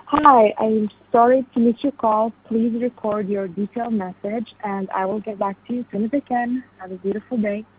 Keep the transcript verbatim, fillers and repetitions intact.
Hi, I'm sorry to miss your call. Please record your detailed message and I will get back to you as soon as I can. Have a beautiful day.